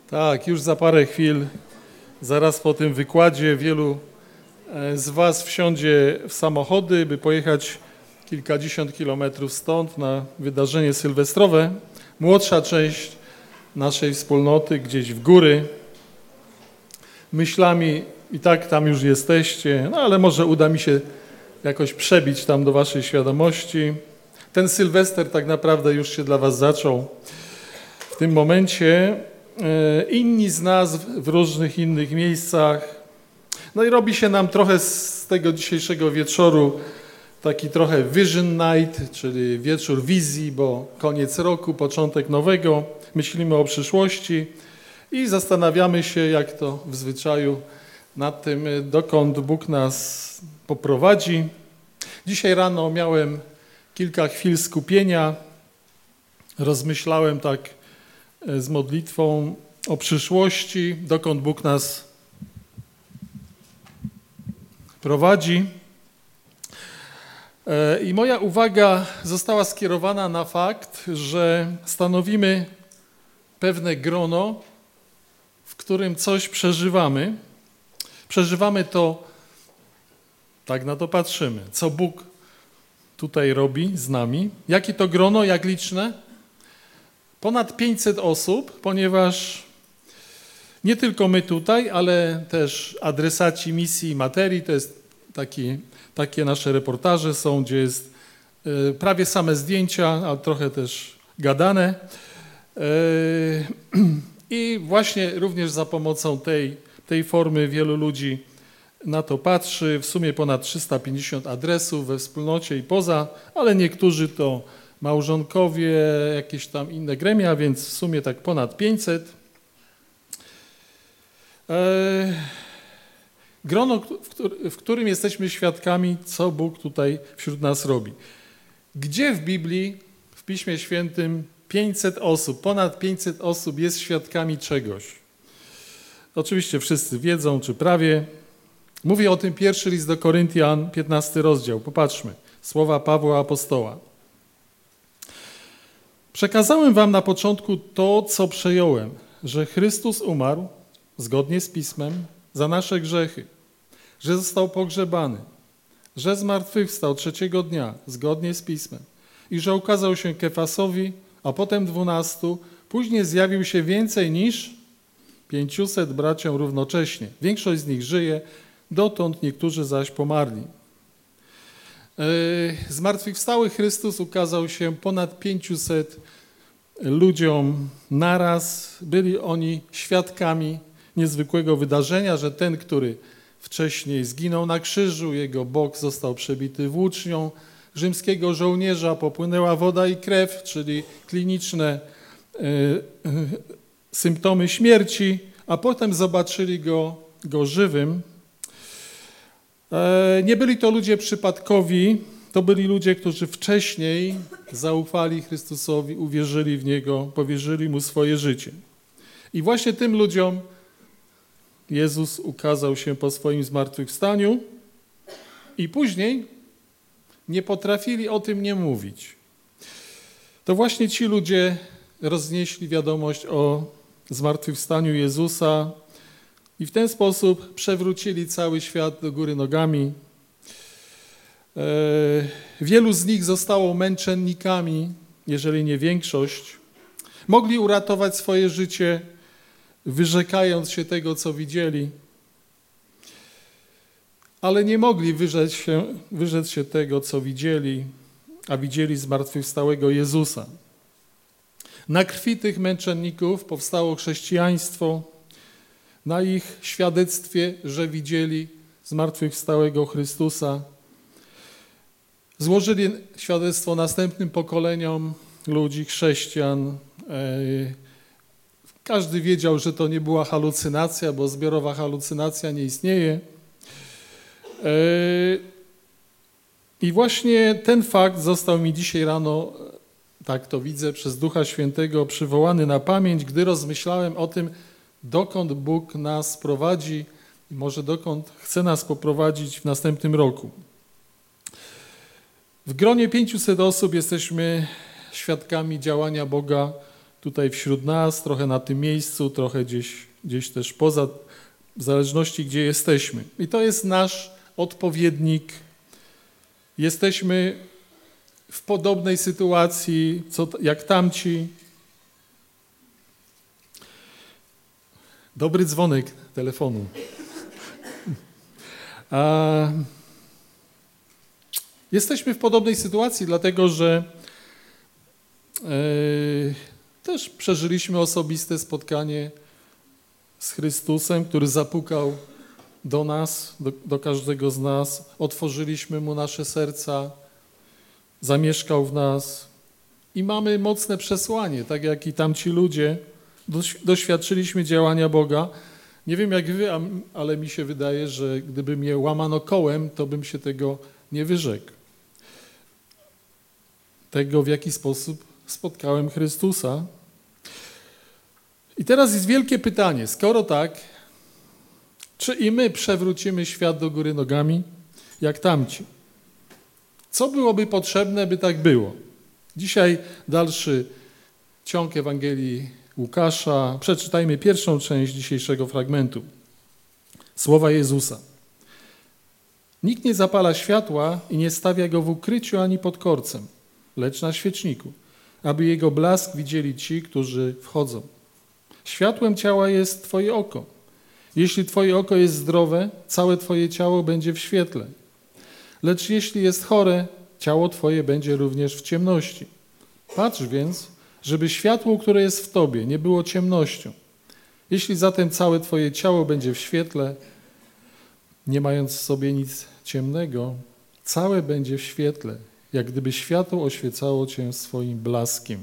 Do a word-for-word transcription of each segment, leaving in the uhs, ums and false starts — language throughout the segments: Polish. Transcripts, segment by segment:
Tak, już za parę chwil, zaraz po tym wykładzie wielu z was wsiądzie w samochody, by pojechać kilkadziesiąt kilometrów stąd na wydarzenie sylwestrowe. Młodsza część naszej wspólnoty gdzieś w góry. Myślami i tak tam już jesteście, no ale może uda mi się jakoś przebić tam do waszej świadomości. Ten Sylwester tak naprawdę już się dla was zaczął. W tym momencie inni z nas w różnych innych miejscach. No i robi się nam trochę z tego dzisiejszego wieczoru taki trochę Vision Night, czyli wieczór wizji, bo koniec roku, początek nowego. Myślimy o przyszłości i zastanawiamy się, jak to w zwyczaju, nad tym, dokąd Bóg nas poprowadzi. Dzisiaj rano miałem kilka chwil skupienia. Rozmyślałem tak z modlitwą o przyszłości, dokąd Bóg nas prowadzi. I moja uwaga została skierowana na fakt, że stanowimy pewne grono, w którym coś przeżywamy. Przeżywamy to, tak na to patrzymy, co Bóg tutaj robi z nami. Jakie to grono, jak liczne? Ponad pięćset osób, ponieważ nie tylko my tutaj, ale też adresaci misji i materii, to jest taki, takie nasze reportaże są, gdzie jest y, prawie same zdjęcia, a trochę też gadane. Y, I właśnie również za pomocą tej, tej formy wielu ludzi na to patrzy. W sumie ponad trzysta pięćdziesiąt adresów we wspólnocie i poza, ale niektórzy to małżonkowie, jakieś tam inne gremia, więc w sumie tak ponad pięćset. E, grono, w, który, w którym jesteśmy świadkami, co Bóg tutaj wśród nas robi. Gdzie w Biblii, w Piśmie Świętym pięćset osób, ponad pięćset osób jest świadkami czegoś? Oczywiście wszyscy wiedzą, czy prawie. Mówi o tym pierwszy list do Koryntian, piętnasty rozdział. Popatrzmy. Słowa Pawła Apostoła. Przekazałem wam na początku to, co przejąłem, że Chrystus umarł zgodnie z Pismem za nasze grzechy, że został pogrzebany, że zmartwychwstał trzeciego dnia zgodnie z Pismem i że ukazał się Kefasowi, a potem dwunastu, później zjawił się więcej niż pięciuset braciom równocześnie. Większość z nich żyje, dotąd niektórzy zaś pomarli. Zmartwychwstały Chrystus ukazał się ponad pięciuset ludziom naraz. Byli oni świadkami niezwykłego wydarzenia, że ten, który wcześniej zginął na krzyżu, jego bok został przebity włócznią rzymskiego żołnierza, popłynęła woda i krew, czyli kliniczne y, y, symptomy śmierci, a potem zobaczyli go, go żywym. Nie byli to ludzie przypadkowi, to byli ludzie, którzy wcześniej zaufali Chrystusowi, uwierzyli w Niego, powierzyli Mu swoje życie. I właśnie tym ludziom Jezus ukazał się po swoim zmartwychwstaniu i później nie potrafili o tym nie mówić. To właśnie ci ludzie roznieśli wiadomość o zmartwychwstaniu Jezusa, i w ten sposób przewrócili cały świat do góry nogami. Wielu z nich zostało męczennikami, jeżeli nie większość. Mogli uratować swoje życie, wyrzekając się tego, co widzieli, ale nie mogli wyrzec się, wyrzec się tego, co widzieli, a widzieli zmartwychwstałego Jezusa. Na krwi tych męczenników powstało chrześcijaństwo, na ich świadectwie, że widzieli zmartwychwstałego Chrystusa. Złożyli świadectwo następnym pokoleniom ludzi, chrześcijan. Każdy wiedział, że to nie była halucynacja, bo zbiorowa halucynacja nie istnieje. I właśnie ten fakt został mi dzisiaj rano, tak to widzę, przez Ducha Świętego przywołany na pamięć, gdy rozmyślałem o tym, dokąd Bóg nas prowadzi i może dokąd chce nas poprowadzić w następnym roku. W gronie pięciuset osób jesteśmy świadkami działania Boga, tutaj wśród nas, trochę na tym miejscu, trochę gdzieś, gdzieś też poza, w zależności gdzie jesteśmy. I to jest nasz odpowiednik. Jesteśmy w podobnej sytuacji co, jak tamci. Dobry dzwonek telefonu. A jesteśmy w podobnej sytuacji, dlatego że e, też przeżyliśmy osobiste spotkanie z Chrystusem, który zapukał do nas, do, do każdego z nas. Otworzyliśmy Mu nasze serca, zamieszkał w nas i mamy mocne przesłanie, tak jak i tamci ludzie. Doświadczyliśmy działania Boga. Nie wiem jak wy, ale mi się wydaje, że gdyby mnie łamano kołem, to bym się tego nie wyrzekł. Tego, w jaki sposób spotkałem Chrystusa. I teraz jest wielkie pytanie, skoro tak, czy i my przewrócimy świat do góry nogami, jak tamci? Co byłoby potrzebne, by tak było? Dzisiaj dalszy ciąg Ewangelii Łukasza. Przeczytajmy pierwszą część dzisiejszego fragmentu. Słowa Jezusa. Nikt nie zapala światła i nie stawia go w ukryciu ani pod korcem, lecz na świeczniku, aby jego blask widzieli ci, którzy wchodzą. Światłem ciała jest twoje oko. Jeśli twoje oko jest zdrowe, całe twoje ciało będzie w świetle. Lecz jeśli jest chore, ciało twoje będzie również w ciemności. Patrz więc, żeby światło, które jest w tobie, nie było ciemnością. Jeśli zatem całe twoje ciało będzie w świetle, nie mając w sobie nic ciemnego, całe będzie w świetle, jak gdyby światło oświecało cię swoim blaskiem.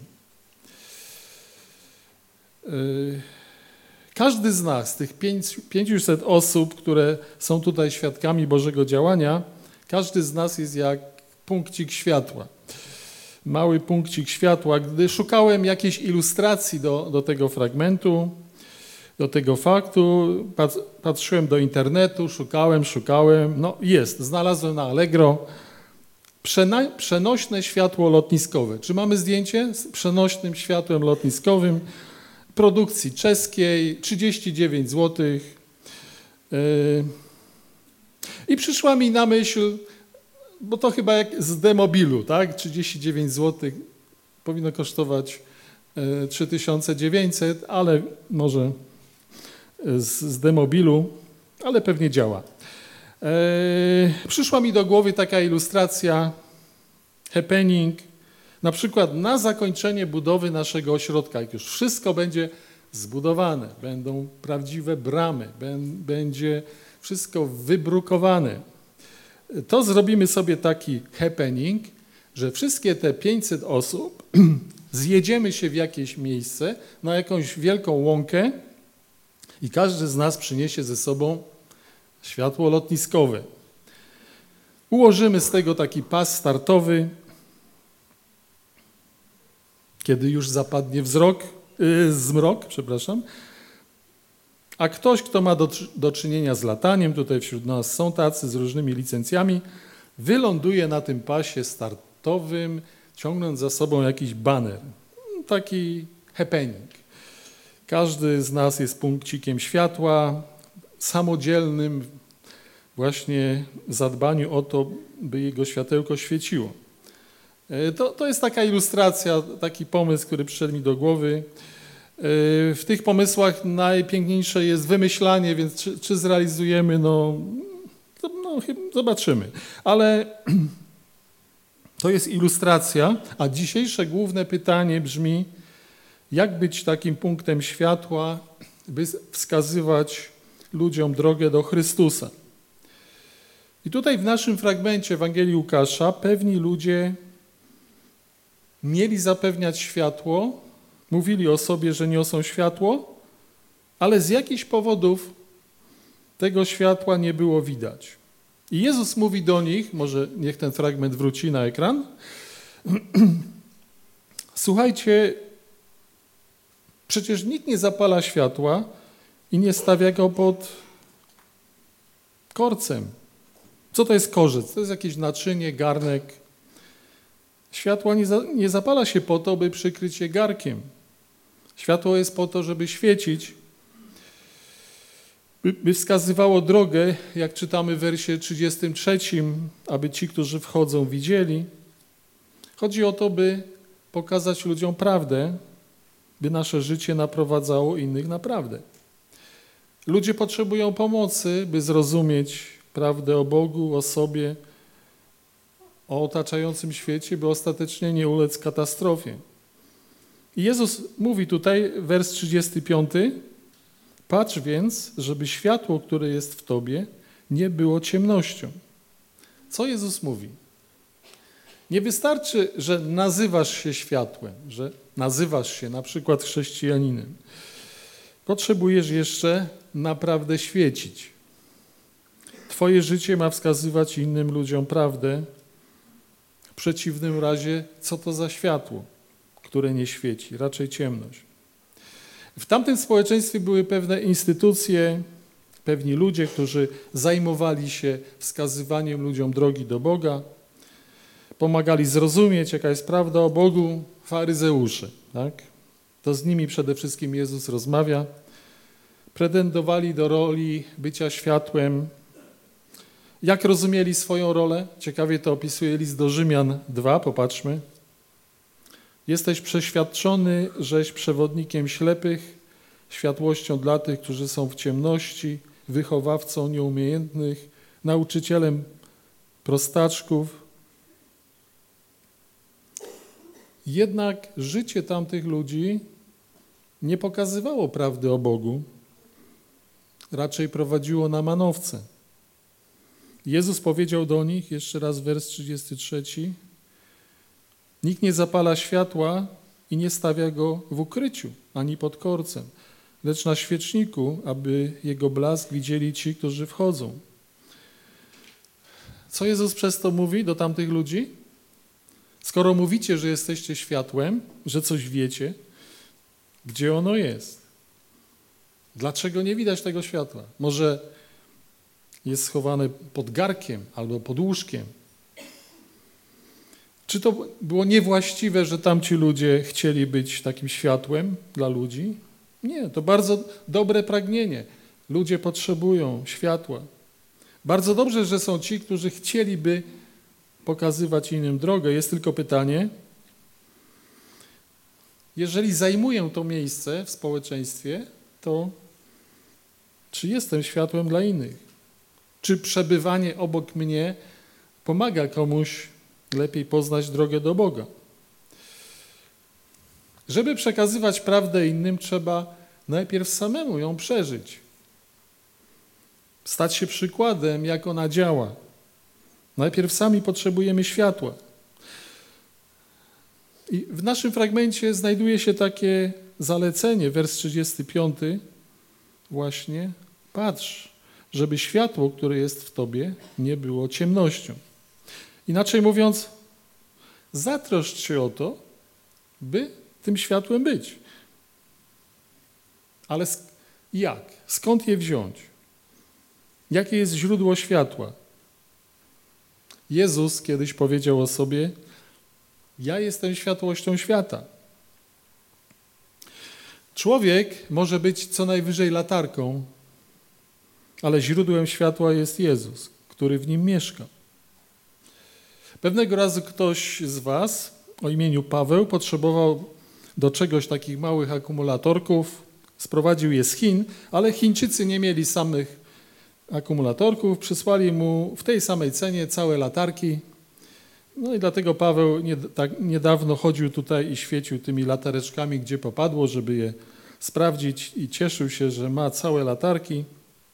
Każdy z nas, tych pięćset osób, które są tutaj świadkami Bożego działania, każdy z nas jest jak punkcik światła. Mały punkcik światła. Gdy szukałem jakiejś ilustracji do, do tego fragmentu, do tego faktu, patrzyłem do internetu, szukałem, szukałem, no jest, znalazłem na Allegro przena- przenośne światło lotniskowe. Czy mamy zdjęcie z przenośnym światłem lotniskowym produkcji czeskiej, trzydzieści dziewięć złotych. Yy. I przyszła mi na myśl, bo to chyba jak z demobilu, tak? trzydzieści dziewięć złotych powinno kosztować trzy tysiące dziewięćset, ale może z, z demobilu, ale pewnie działa. E, przyszła mi do głowy taka ilustracja, happening, na przykład na zakończenie budowy naszego ośrodka, jak już wszystko będzie zbudowane, będą prawdziwe bramy, będzie wszystko wybrukowane, to zrobimy sobie taki happening, że wszystkie te pięćset osób zjedziemy się w jakieś miejsce, na jakąś wielką łąkę i każdy z nas przyniesie ze sobą światło lotniskowe. Ułożymy z tego taki pas startowy, kiedy już zapadnie wzrok, yy, zmrok, przepraszam, a ktoś, kto ma do, do czynienia z lataniem, tutaj wśród nas są tacy z różnymi licencjami, wyląduje na tym pasie startowym, ciągnąc za sobą jakiś baner. Taki happening. Każdy z nas jest punkcikiem światła, samodzielnym właśnie w zadbaniu o to, by jego światełko świeciło. To, to jest taka ilustracja, taki pomysł, który przyszedł mi do głowy. W tych pomysłach najpiękniejsze jest wymyślanie, więc czy, czy zrealizujemy, no, no zobaczymy. Ale to jest ilustracja, a dzisiejsze główne pytanie brzmi, jak być takim punktem światła, by wskazywać ludziom drogę do Chrystusa. I tutaj w naszym fragmencie Ewangelii Łukasza pewni ludzie mieli zapewniać światło, mówili o sobie, że niosą światło, ale z jakichś powodów tego światła nie było widać. I Jezus mówi do nich, może niech ten fragment wróci na ekran. Słuchajcie, przecież nikt nie zapala światła i nie stawia go pod korcem. Co to jest korzec? To jest jakieś naczynie, garnek. Światła nie, za, nie zapala się po to, by przykryć je garkiem. Światło jest po to, żeby świecić, by, by wskazywało drogę, jak czytamy w wersie trzydziestym trzecim, aby ci, którzy wchodzą, widzieli. Chodzi o to, by pokazać ludziom prawdę, by nasze życie naprowadzało innych na prawdę. Ludzie potrzebują pomocy, by zrozumieć prawdę o Bogu, o sobie, o otaczającym świecie, by ostatecznie nie ulec katastrofie. I Jezus mówi tutaj, wers trzydziesty piąty, patrz więc, żeby światło, które jest w tobie, nie było ciemnością. Co Jezus mówi? Nie wystarczy, że nazywasz się światłem, że nazywasz się na przykład chrześcijaninem. Potrzebujesz jeszcze naprawdę świecić. Twoje życie ma wskazywać innym ludziom prawdę. W przeciwnym razie, co to za światło, które nie świeci, raczej ciemność. W tamtym społeczeństwie były pewne instytucje, pewni ludzie, którzy zajmowali się wskazywaniem ludziom drogi do Boga, pomagali zrozumieć, jaka jest prawda o Bogu, faryzeusze. Tak? To z nimi przede wszystkim Jezus rozmawia. Pretendowali do roli bycia światłem. Jak rozumieli swoją rolę? Ciekawie to opisuje list do Rzymian dwa, popatrzmy. Jesteś przeświadczony, żeś przewodnikiem ślepych, światłością dla tych, którzy są w ciemności, wychowawcą nieumiejętnych, nauczycielem prostaczków. Jednak życie tamtych ludzi nie pokazywało prawdy o Bogu, raczej prowadziło na manowce. Jezus powiedział do nich, jeszcze raz wers trzydziesty trzeci, nikt nie zapala światła i nie stawia go w ukryciu, ani pod korcem, lecz na świeczniku, aby jego blask widzieli ci, którzy wchodzą. Co Jezus przez to mówi do tamtych ludzi? Skoro mówicie, że jesteście światłem, że coś wiecie, gdzie ono jest? Dlaczego nie widać tego światła? Może jest schowane pod garkiem albo pod łóżkiem? Czy to było niewłaściwe, że tamci ludzie chcieli być takim światłem dla ludzi? Nie, to bardzo dobre pragnienie. Ludzie potrzebują światła. Bardzo dobrze, że są ci, którzy chcieliby pokazywać innym drogę. Jest tylko pytanie, jeżeli zajmuję to miejsce w społeczeństwie, to czy jestem światłem dla innych? Czy przebywanie obok mnie pomaga komuś lepiej poznać drogę do Boga? Żeby przekazywać prawdę innym, trzeba najpierw samemu ją przeżyć. Stać się przykładem, jak ona działa. Najpierw sami potrzebujemy światła. I w naszym fragmencie znajduje się takie zalecenie, wers trzydziesty piąty, właśnie, patrz, żeby światło, które jest w tobie, nie było ciemnością. Inaczej mówiąc, zatroszcz się o to, by tym światłem być. Ale jak? Skąd je wziąć? Jakie jest źródło światła? Jezus kiedyś powiedział o sobie, ja jestem światłością świata. Człowiek może być co najwyżej latarką, ale źródłem światła jest Jezus, który w nim mieszka. Pewnego razu ktoś z was o imieniu Paweł potrzebował do czegoś takich małych akumulatorków, sprowadził je z Chin, ale Chińczycy nie mieli samych akumulatorków, przysłali mu w tej samej cenie całe latarki. No i dlatego Paweł nie, tak niedawno chodził tutaj i świecił tymi latareczkami, gdzie popadło, żeby je sprawdzić i cieszył się, że ma całe latarki.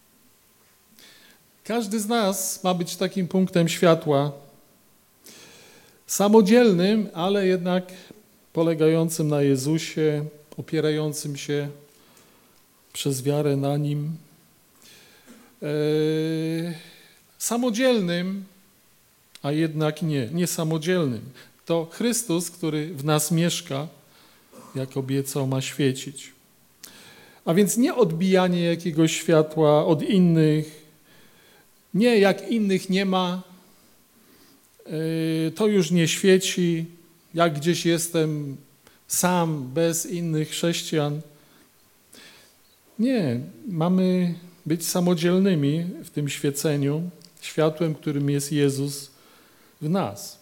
Każdy z nas ma być takim punktem światła, samodzielnym, ale jednak polegającym na Jezusie, opierającym się przez wiarę na Nim, e, samodzielnym, a jednak nie, niesamodzielnym. To Chrystus, który w nas mieszka, jak obiecał, ma świecić. A więc nie odbijanie jakiegoś światła od innych, nie jak innych nie ma, to już nie świeci, jak gdzieś jestem sam, bez innych chrześcijan. Nie, mamy być samodzielnymi w tym świeceniu, światłem, którym jest Jezus w nas.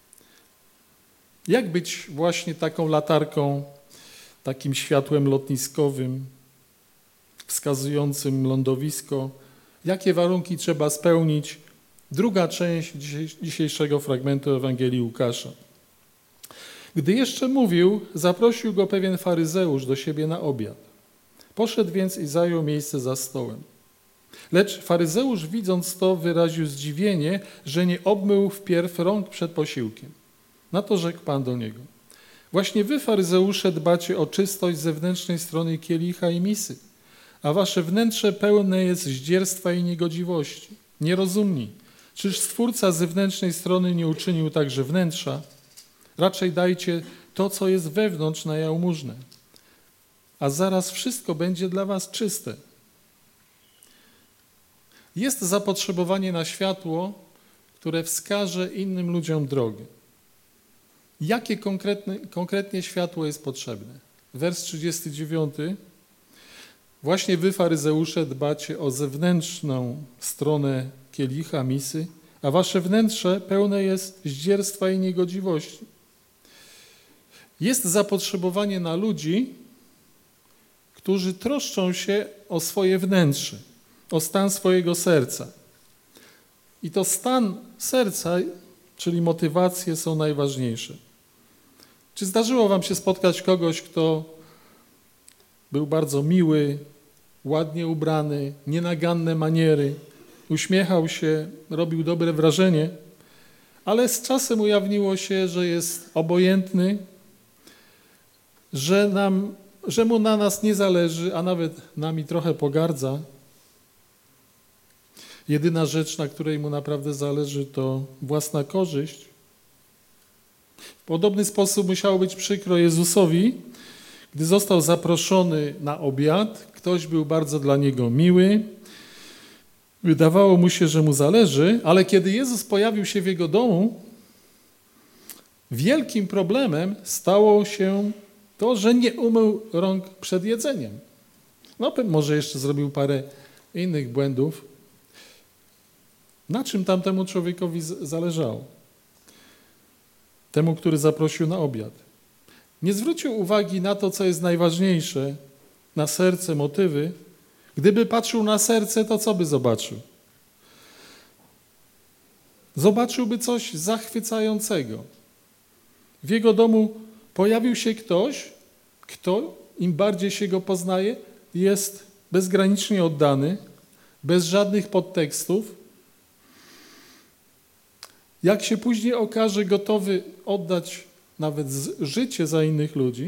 Jak być właśnie taką latarką, takim światłem lotniskowym, wskazującym lądowisko? Jakie warunki trzeba spełnić? Druga część dzisiejszego fragmentu Ewangelii Łukasza. Gdy jeszcze mówił, zaprosił go pewien faryzeusz do siebie na obiad. Poszedł więc i zajął miejsce za stołem. Lecz faryzeusz, widząc to, wyraził zdziwienie, że nie obmył wpierw rąk przed posiłkiem. Na to rzekł Pan do niego: właśnie wy, faryzeusze, dbacie o czystość zewnętrznej strony kielicha i misy, a wasze wnętrze pełne jest zdzierstwa i niegodziwości. Nierozumni, czyż Stwórca zewnętrznej strony nie uczynił także wnętrza? Raczej dajcie to, co jest wewnątrz, na jałmużnę, a zaraz wszystko będzie dla was czyste. Jest zapotrzebowanie na światło, które wskaże innym ludziom drogę. Jakie konkretne, konkretnie światło jest potrzebne? Wers trzydziesty dziewiąty. Właśnie wy, faryzeusze, dbacie o zewnętrzną stronę kielicha, misy, a wasze wnętrze pełne jest zdzierstwa i niegodziwości. Jest zapotrzebowanie na ludzi, którzy troszczą się o swoje wnętrze, o stan swojego serca. I to stan serca, czyli motywacje, są najważniejsze. Czy zdarzyło wam się spotkać kogoś, kto był bardzo miły, ładnie ubrany, nienaganne maniery, uśmiechał się, robił dobre wrażenie, ale z czasem ujawniło się, że jest obojętny, że, nam, że mu na nas nie zależy, a nawet nami trochę pogardza. Jedyna rzecz, na której mu naprawdę zależy, to własna korzyść. W podobny sposób musiało być przykro Jezusowi, gdy został zaproszony na obiad. Ktoś był bardzo dla niego miły. Wydawało mu się, że mu zależy, ale kiedy Jezus pojawił się w jego domu, wielkim problemem stało się to, że nie umył rąk przed jedzeniem. No, może jeszcze zrobił parę innych błędów. Na czym tamtemu człowiekowi zależało? Temu, który zaprosił na obiad. Nie zwrócił uwagi na to, co jest najważniejsze, na serce, motywy. Gdyby patrzył na serce, to co by zobaczył? Zobaczyłby coś zachwycającego. W jego domu pojawił się ktoś, kto, im bardziej się go poznaje, jest bezgranicznie oddany, bez żadnych podtekstów. Jak się później okaże, gotowy oddać nawet życie za innych ludzi,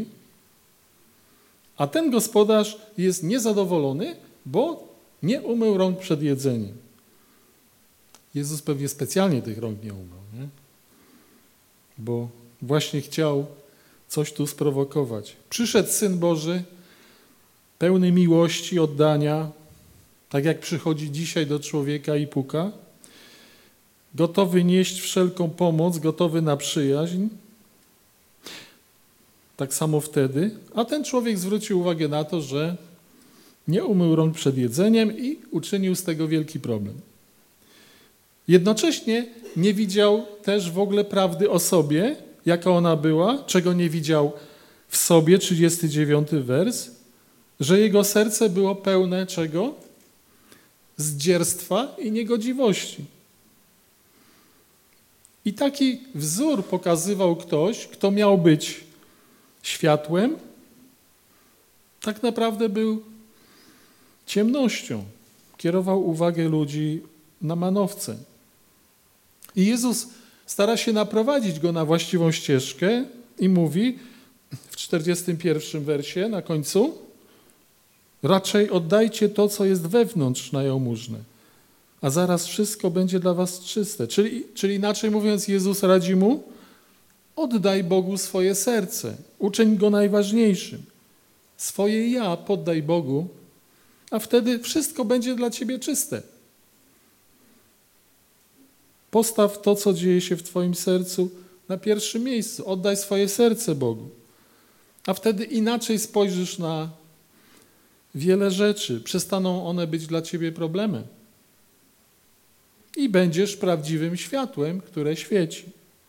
a ten gospodarz jest niezadowolony, bo nie umył rąk przed jedzeniem. Jezus pewnie specjalnie tych rąk nie umył, nie? Bo właśnie chciał coś tu sprowokować. Przyszedł Syn Boży, pełny miłości, oddania, tak jak przychodzi dzisiaj do człowieka i puka, gotowy nieść wszelką pomoc, gotowy na przyjaźń. Tak samo wtedy, a ten człowiek zwrócił uwagę na to, że nie umył rąk przed jedzeniem i uczynił z tego wielki problem. Jednocześnie nie widział też w ogóle prawdy o sobie, jaka ona była, czego nie widział w sobie, trzydziesty dziewiąty wers, że jego serce było pełne czego? Zdzierstwa i niegodziwości. I taki wzór pokazywał ktoś, kto miał być światłem, tak naprawdę był ciemnością. Kierował uwagę ludzi na manowce. I Jezus stara się naprowadzić go na właściwą ścieżkę i mówi w czterdziestym pierwszym wersie na końcu: raczej oddajcie to, co jest wewnątrz, na jałmużnę, a zaraz wszystko będzie dla was czyste. Czyli, czyli inaczej mówiąc, Jezus radzi mu: oddaj Bogu swoje serce, uczyń go najważniejszym. Swoje ja poddaj Bogu, a wtedy wszystko będzie dla ciebie czyste. Postaw to, co dzieje się w twoim sercu, na pierwszym miejscu. Oddaj swoje serce Bogu. A wtedy inaczej spojrzysz na wiele rzeczy. Przestaną one być dla ciebie problemem. I będziesz prawdziwym światłem, które świeci.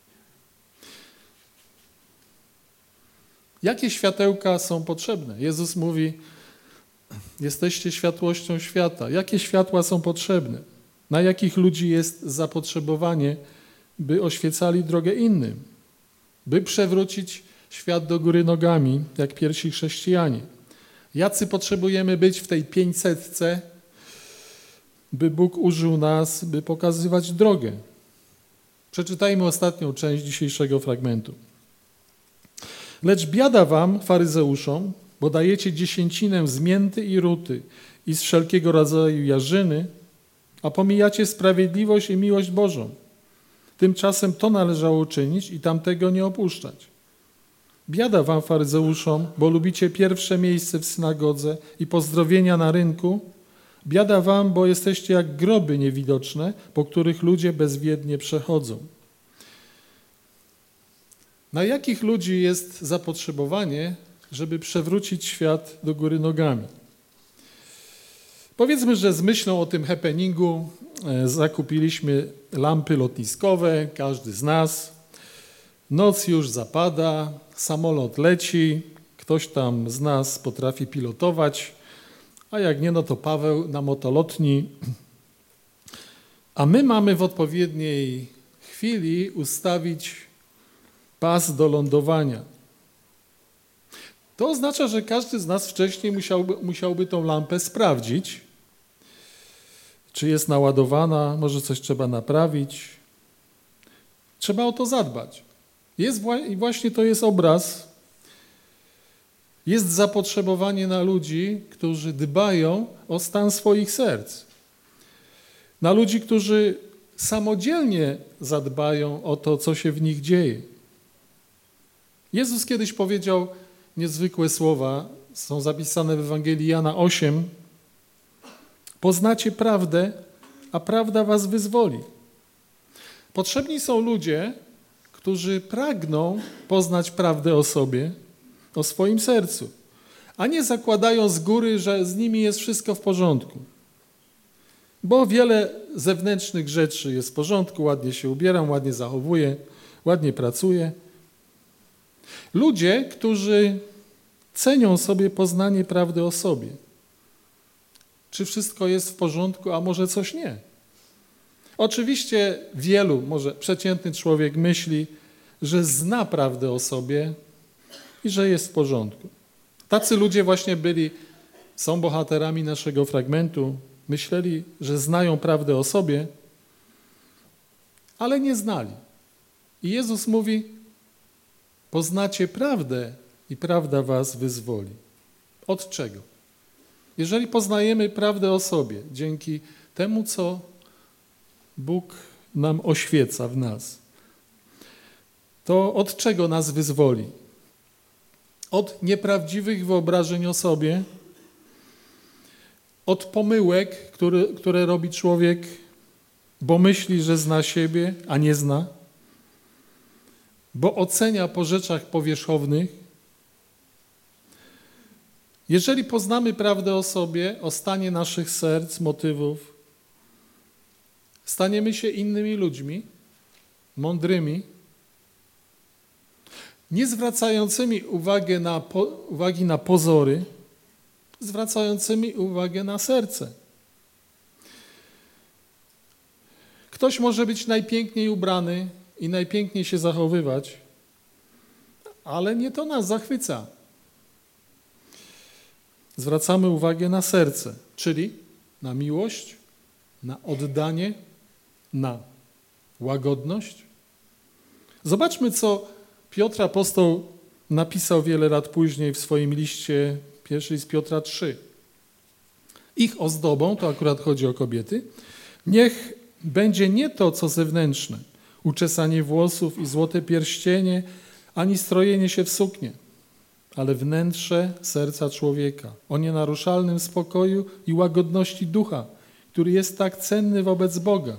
Jakie światełka są potrzebne? Jezus mówi, jesteście światłością świata. Jakie światła są potrzebne? Na jakich ludzi jest zapotrzebowanie, by oświecali drogę innym? By przewrócić świat do góry nogami, jak pierwsi chrześcijanie. Jacy potrzebujemy być w tej pięćsetce, by Bóg użył nas, by pokazywać drogę? Przeczytajmy ostatnią część dzisiejszego fragmentu. Lecz biada wam, faryzeuszom, bo dajecie dziesięcinę z mięty i ruty i z wszelkiego rodzaju jarzyny, a pomijacie sprawiedliwość i miłość Bożą. Tymczasem to należało czynić i tamtego nie opuszczać. Biada wam, faryzeuszom, bo lubicie pierwsze miejsce w synagodze i pozdrowienia na rynku. Biada wam, bo jesteście jak groby niewidoczne, po których ludzie bezwiednie przechodzą. Na jakich ludzi jest zapotrzebowanie, żeby przewrócić świat do góry nogami? Powiedzmy, że z myślą o tym happeningu zakupiliśmy lampy lotniskowe, każdy z nas. Noc już zapada, samolot leci, ktoś tam z nas potrafi pilotować, a jak nie, no to Paweł na motolotni. A my mamy w odpowiedniej chwili ustawić pas do lądowania. To oznacza, że każdy z nas wcześniej musiałby, musiałby tą lampę sprawdzić, czy jest naładowana, może coś trzeba naprawić. Trzeba o to zadbać. Jest, I właśnie to jest obraz. Jest zapotrzebowanie na ludzi, którzy dbają o stan swoich serc. Na ludzi, którzy samodzielnie zadbają o to, co się w nich dzieje. Jezus kiedyś powiedział niezwykłe słowa, są zapisane w Ewangelii Jana osiem. Poznacie prawdę, a prawda was wyzwoli. Potrzebni są ludzie, którzy pragną poznać prawdę o sobie, o swoim sercu, a nie zakładają z góry, że z nimi jest wszystko w porządku. Bo wiele zewnętrznych rzeczy jest w porządku, ładnie się ubieram, ładnie zachowuję, ładnie pracuję. Ludzie, którzy cenią sobie poznanie prawdy o sobie. Czy wszystko jest w porządku, a może coś nie. Oczywiście wielu, może przeciętny człowiek myśli, że zna prawdę o sobie i że jest w porządku. Tacy ludzie właśnie byli, są bohaterami naszego fragmentu. Myśleli, że znają prawdę o sobie, ale nie znali. I Jezus mówi, poznacie prawdę i prawda was wyzwoli. Od czego? Jeżeli poznajemy prawdę o sobie dzięki temu, co Bóg nam oświeca w nas, to od czego nas wyzwoli? Od nieprawdziwych wyobrażeń o sobie, od pomyłek, które, które robi człowiek, bo myśli, że zna siebie, a nie zna, bo ocenia po rzeczach powierzchownych. Jeżeli poznamy prawdę o sobie, o stanie naszych serc, motywów, staniemy się innymi ludźmi, mądrymi, nie zwracającymi uwagi na, po, uwagi na pozory, zwracającymi uwagę na serce. Ktoś może być najpiękniej ubrany i najpiękniej się zachowywać, ale nie to nas zachwyca. Zwracamy uwagę na serce, czyli na miłość, na oddanie, na łagodność. Zobaczmy, co Piotr apostoł napisał wiele lat później w swoim liście pierwszy z Piotra trzy. Ich ozdobą, to akurat chodzi o kobiety, niech będzie nie to, co zewnętrzne, uczesanie włosów i złote pierścienie, ani strojenie się w suknię, ale wnętrze serca człowieka, o nienaruszalnym spokoju i łagodności ducha, który jest tak cenny wobec Boga.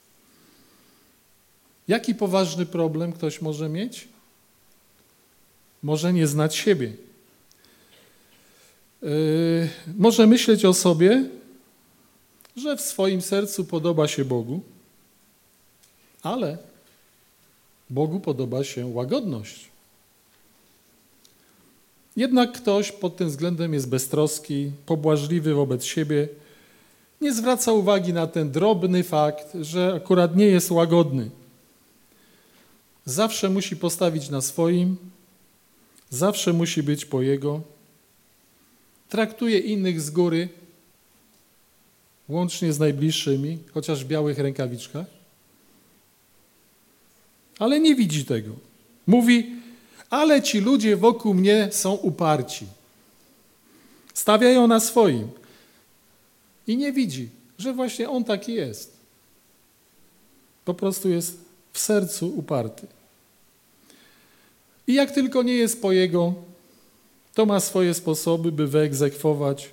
Jaki poważny problem ktoś może mieć? może nie znać siebie. Yy, może myśleć o sobie, że w swoim sercu podoba się Bogu, ale Bogu podoba się łagodność. Jednak ktoś pod tym względem jest beztroski, pobłażliwy wobec siebie, nie zwraca uwagi na ten drobny fakt, że akurat nie jest łagodny. Zawsze musi postawić na swoim, zawsze musi być po jego. Traktuje innych z góry, łącznie z najbliższymi, chociaż w białych rękawiczkach. Ale nie widzi tego. Mówi, ale ci ludzie wokół mnie są uparci. Stawiają na swoim. I nie widzi, że właśnie on taki jest. Po prostu jest w sercu uparty. I jak tylko nie jest po jego, to ma swoje sposoby, by wyegzekwować.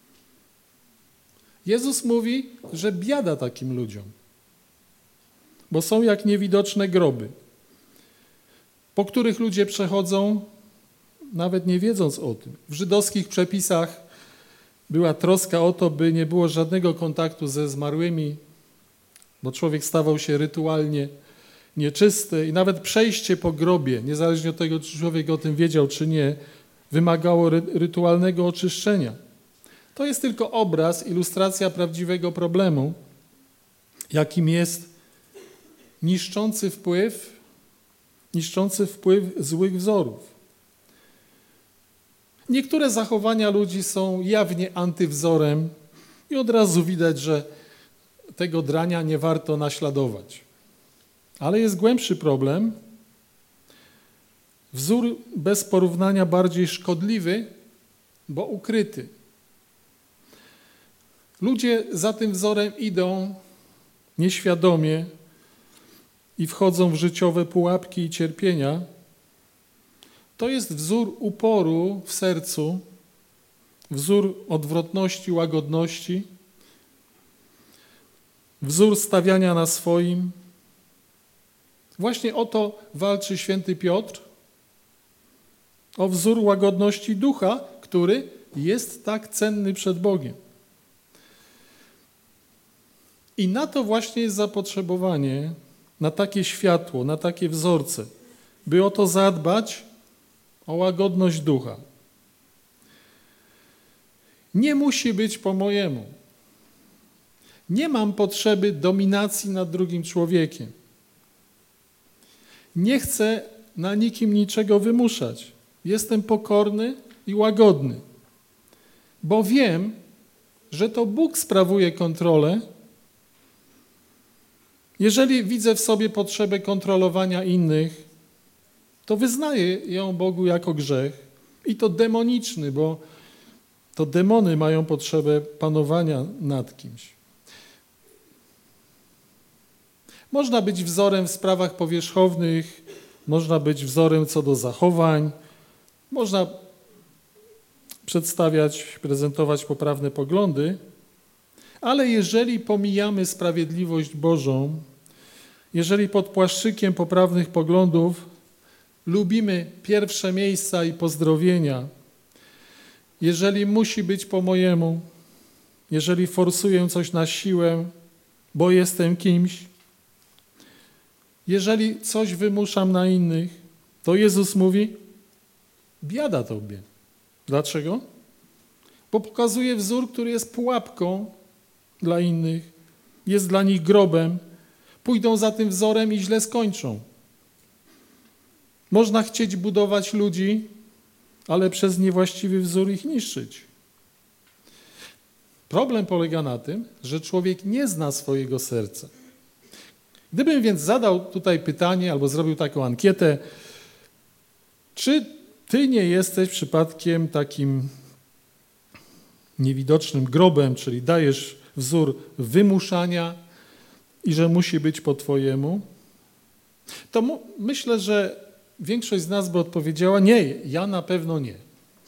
Jezus mówi, że biada takim ludziom, bo są jak niewidoczne groby, po których ludzie przechodzą, nawet nie wiedząc o tym. W żydowskich przepisach była troska o to, by nie było żadnego kontaktu ze zmarłymi, bo człowiek stawał się rytualnie nieczysty i nawet przejście po grobie, niezależnie od tego, czy człowiek o tym wiedział, czy nie, wymagało ry- rytualnego oczyszczenia. To jest tylko obraz, ilustracja prawdziwego problemu, jakim jest niszczący wpływ, niszczący wpływ złych wzorów. Niektóre zachowania ludzi są jawnie antywzorem i od razu widać, że tego drania nie warto naśladować. Ale jest głębszy problem. Wzór bez porównania bardziej szkodliwy, bo ukryty. Ludzie za tym wzorem idą nieświadomie i wchodzą w życiowe pułapki i cierpienia. To jest wzór uporu w sercu, wzór odwrotności, łagodności, wzór stawiania na swoim. Właśnie o to walczy święty Piotr, o wzór łagodności ducha, który jest tak cenny przed Bogiem. I na to właśnie jest zapotrzebowanie, na takie światło, na takie wzorce, by o to zadbać, o łagodność ducha. Nie musi być po mojemu. Nie mam potrzeby dominacji nad drugim człowiekiem. Nie chcę na nikim niczego wymuszać. Jestem pokorny i łagodny, bo wiem, że to Bóg sprawuje kontrolę. Jeżeli widzę w sobie potrzebę kontrolowania innych, to wyznaję ją Bogu jako grzech i to demoniczny, bo to demony mają potrzebę panowania nad kimś. Można być wzorem w sprawach powierzchownych, można być wzorem co do zachowań, można przedstawiać, prezentować poprawne poglądy, ale jeżeli pomijamy sprawiedliwość Bożą, jeżeli pod płaszczykiem poprawnych poglądów lubimy pierwsze miejsca i pozdrowienia, jeżeli musi być po mojemu, jeżeli forsuję coś na siłę, bo jestem kimś, jeżeli coś wymuszam na innych, to Jezus mówi, biada tobie. Dlaczego? Bo pokazuje wzór, który jest pułapką dla innych, jest dla nich grobem, pójdą za tym wzorem i źle skończą. Można chcieć budować ludzi, ale przez niewłaściwy wzór ich niszczyć. Problem polega na tym, że człowiek nie zna swojego serca. Gdybym więc zadał tutaj pytanie albo zrobił taką ankietę, czy ty nie jesteś przypadkiem takim niewidocznym grobem, czyli dajesz wzór wymuszania i że musi być po twojemu, to mu, myślę, że większość z nas by odpowiedziała, nie, ja na pewno nie.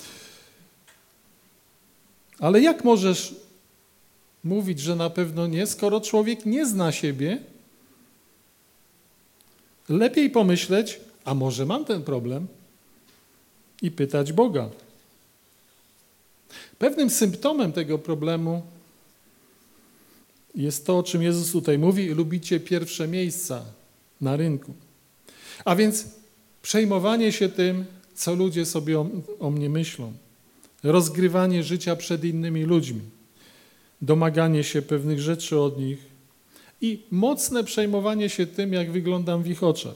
Ale jak możesz mówić, że na pewno nie, skoro człowiek nie zna siebie? Lepiej pomyśleć, a może mam ten problem? i pytać Boga. Pewnym symptomem tego problemu jest to, o czym Jezus tutaj mówi: lubicie pierwsze miejsca na rynku. A więc przejmowanie się tym, co ludzie sobie o, o mnie myślą, rozgrywanie życia przed innymi ludźmi, domaganie się pewnych rzeczy od nich i mocne przejmowanie się tym, jak wyglądam w ich oczach.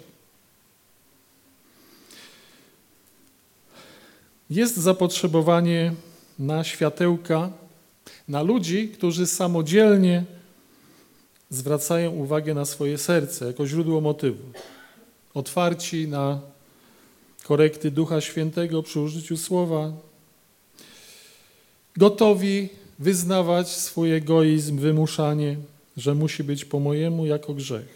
Jest zapotrzebowanie na światełka, na ludzi, którzy samodzielnie zwracają uwagę na swoje serce jako źródło motywu. Otwarci na korekty Ducha Świętego przy użyciu słowa. Gotowi wyznawać swój egoizm, wymuszanie, że musi być po mojemu jako grzech.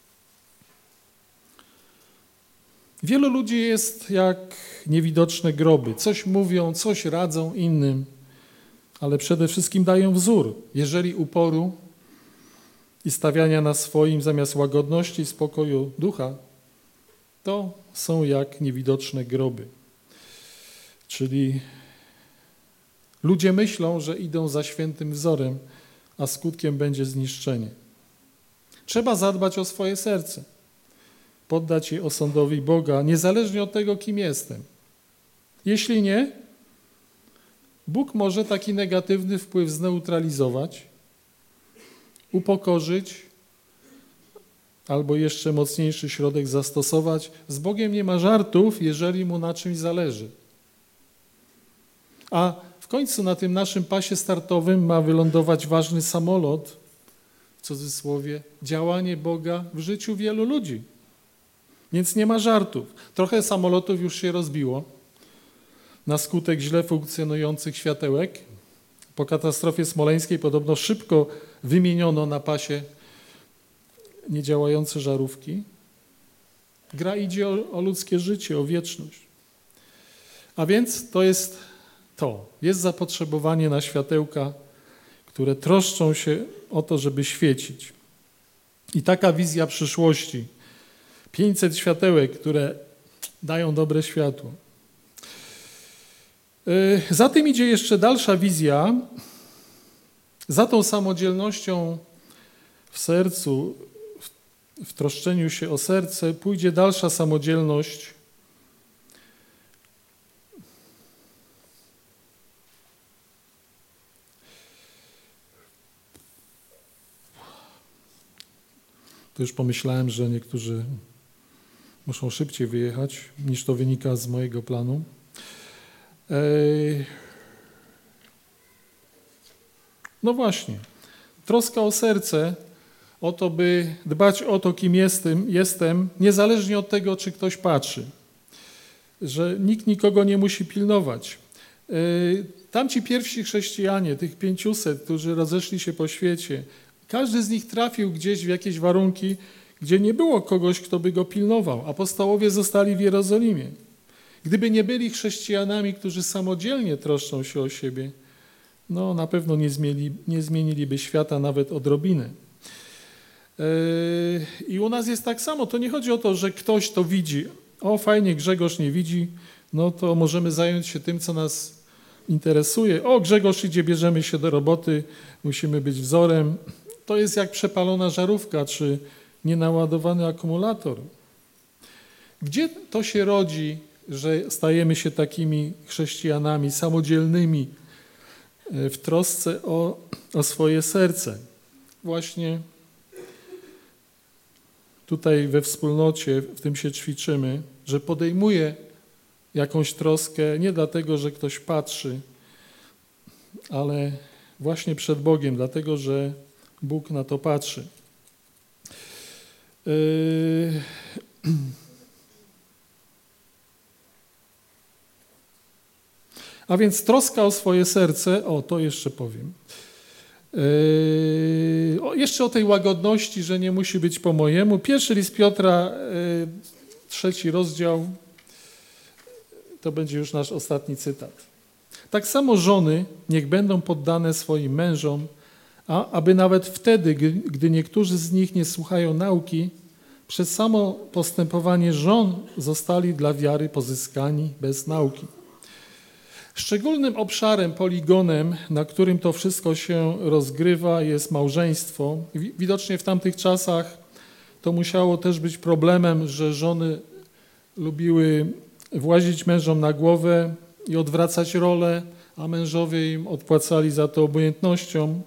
Wielu ludzi jest jak niewidoczne groby. Coś mówią, coś radzą innym, ale przede wszystkim dają wzór. Jeżeli uporu i stawiania na swoim zamiast łagodności i spokoju ducha, to są jak niewidoczne groby. Czyli ludzie myślą, że idą za świętym wzorem, a skutkiem będzie zniszczenie. Trzeba zadbać o swoje serce, poddać je osądowi Boga, niezależnie od tego, kim jestem. Jeśli nie, Bóg może taki negatywny wpływ zneutralizować, upokorzyć, albo jeszcze mocniejszy środek zastosować. Z Bogiem nie ma żartów, jeżeli Mu na czymś zależy. A w końcu na tym naszym pasie startowym ma wylądować ważny samolot, w cudzysłowie, działanie Boga w życiu wielu ludzi. Więc nie ma żartów. Trochę samolotów już się rozbiło na skutek źle funkcjonujących światełek. Po katastrofie smoleńskiej podobno szybko wymieniono na pasie niedziałające żarówki. Gra idzie o, o ludzkie życie, o wieczność. A więc to jest to. Jest zapotrzebowanie na światełka, które troszczą się o to, żeby świecić. I taka wizja przyszłości. pięćset światełek, które dają dobre światło. Za tym idzie jeszcze dalsza wizja. Za tą samodzielnością w sercu, w troszczeniu się o serce, pójdzie dalsza samodzielność. To już pomyślałem, że niektórzy muszą szybciej wyjechać, niż to wynika z mojego planu. No właśnie, troska o serce, o to, by dbać o to, kim jestem, jestem, niezależnie od tego, czy ktoś patrzy, że nikt nikogo nie musi pilnować. Tamci pierwsi chrześcijanie, tych pięciuset, którzy rozeszli się po świecie, każdy z nich trafił gdzieś w jakieś warunki, gdzie nie było kogoś, kto by go pilnował. Apostołowie zostali w Jerozolimie. Gdyby nie byli chrześcijanami, którzy samodzielnie troszczą się o siebie, no na pewno nie, zmieli, nie zmieniliby świata nawet odrobinę. Yy, I u nas jest tak samo. To nie chodzi o to, że ktoś to widzi. O, fajnie, Grzegorz nie widzi, no to możemy zająć się tym, co nas interesuje. O, Grzegorz idzie, bierzemy się do roboty, musimy być wzorem. To jest jak przepalona żarówka, czy nienaładowany akumulator. Gdzie to się rodzi, że stajemy się takimi chrześcijanami samodzielnymi w trosce o, o swoje serce? Właśnie tutaj we wspólnocie, w tym się ćwiczymy, że podejmuję jakąś troskę nie dlatego, że ktoś patrzy, ale właśnie przed Bogiem, dlatego, że Bóg na to patrzy. Yy... A więc troska o swoje serce, o to jeszcze powiem. Yy... O, jeszcze o tej łagodności, że nie musi być po mojemu. Pierwszy list Piotra, yy, trzeci rozdział, to będzie już nasz ostatni cytat. Tak samo żony niech będą poddane swoim mężom, a aby nawet wtedy, gdy niektórzy z nich nie słuchają nauki, Przez samo postępowanie żon zostali dla wiary pozyskani bez nauki. Szczególnym obszarem, poligonem, na którym to wszystko się rozgrywa, jest małżeństwo. Widocznie w tamtych czasach to musiało też być problemem, że żony lubiły włazić mężom na głowę i odwracać rolę, a mężowie im odpłacali za to obojętnością.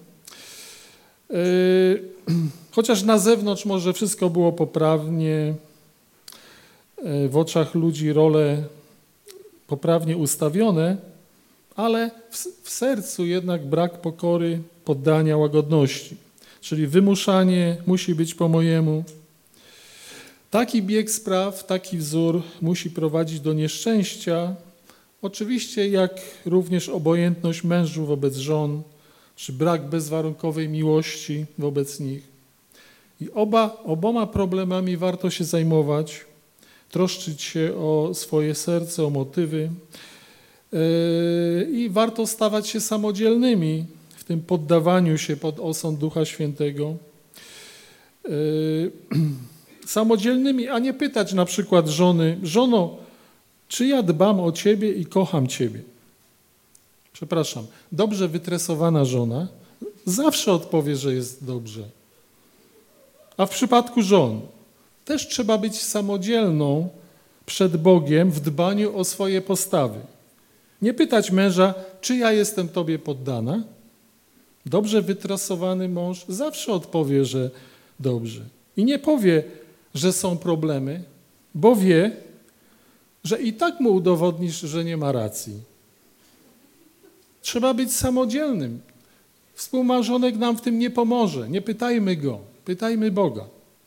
Chociaż na zewnątrz może wszystko było poprawnie, w oczach ludzi role poprawnie ustawione, ale w, w sercu jednak brak pokory, poddania, łagodności. Czyli wymuszanie musi być po mojemu. Taki bieg spraw, taki wzór musi prowadzić do nieszczęścia. Oczywiście jak również obojętność mężów wobec żon, czy brak bezwarunkowej miłości wobec nich. I oba, oboma problemami warto się zajmować, troszczyć się o swoje serce, o motywy yy, i warto stawać się samodzielnymi w tym poddawaniu się pod osąd Ducha Świętego. Yy, samodzielnymi, a nie pytać na przykład żony: żono, czy ja dbam o ciebie i kocham ciebie? Przepraszam, dobrze wytresowana żona zawsze odpowie, że jest dobrze. A w przypadku żon też trzeba być samodzielną przed Bogiem w dbaniu o swoje postawy. Nie pytać męża, czy ja jestem tobie poddana? Dobrze wytresowany mąż zawsze odpowie, że dobrze. I nie powie, że są problemy, bo wie, że i tak mu udowodnisz, że nie ma racji. Trzeba być samodzielnym. Współmałżonek nam w tym nie pomoże. Nie pytajmy go, pytajmy Boga.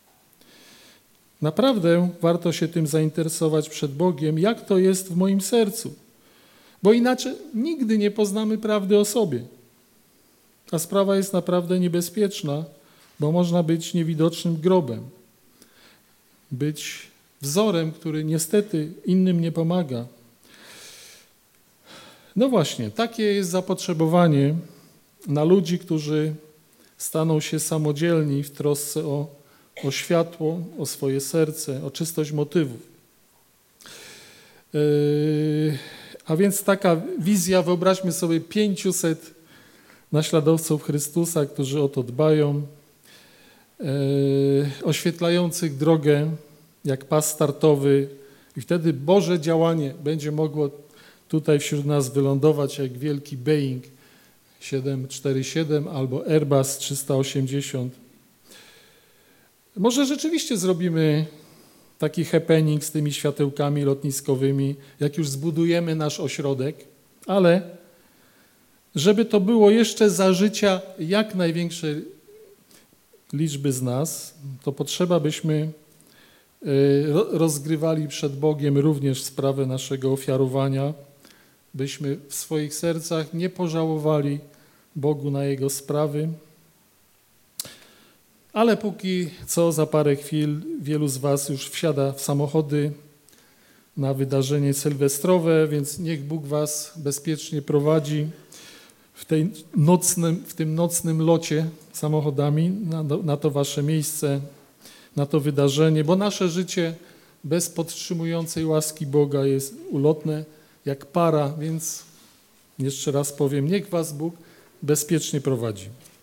Naprawdę warto się tym zainteresować przed Bogiem, jak to jest w moim sercu. Bo inaczej nigdy nie poznamy prawdy o sobie. A sprawa jest naprawdę niebezpieczna, bo można być niewidocznym grobem. Być wzorem, który niestety innym nie pomaga. No właśnie, takie jest zapotrzebowanie na ludzi, którzy staną się samodzielni w trosce o, o światło, o swoje serce, o czystość motywów. Yy, a więc taka wizja, wyobraźmy sobie pięciuset naśladowców Chrystusa, którzy o to dbają, yy, oświetlających drogę jak pas startowy i wtedy Boże działanie będzie mogło tutaj wśród nas wylądować jak wielki Boeing siedem cztery siedem albo Airbus trzysta osiemdziesiąt. Może rzeczywiście zrobimy taki happening z tymi światełkami lotniskowymi, jak już zbudujemy nasz ośrodek, ale żeby to było jeszcze za życia jak największej liczby z nas, to potrzeba, byśmy rozgrywali przed Bogiem również sprawę naszego ofiarowania, byśmy w swoich sercach nie pożałowali Bogu na Jego sprawy. Ale póki co za parę chwil wielu z was już wsiada w samochody na wydarzenie sylwestrowe, więc niech Bóg was bezpiecznie prowadzi w, tej nocnym, w tym nocnym locie samochodami na, na to wasze miejsce, na to wydarzenie, bo nasze życie bez podtrzymującej łaski Boga jest ulotne jak para, więc jeszcze raz powiem, niech was Bóg bezpiecznie prowadzi.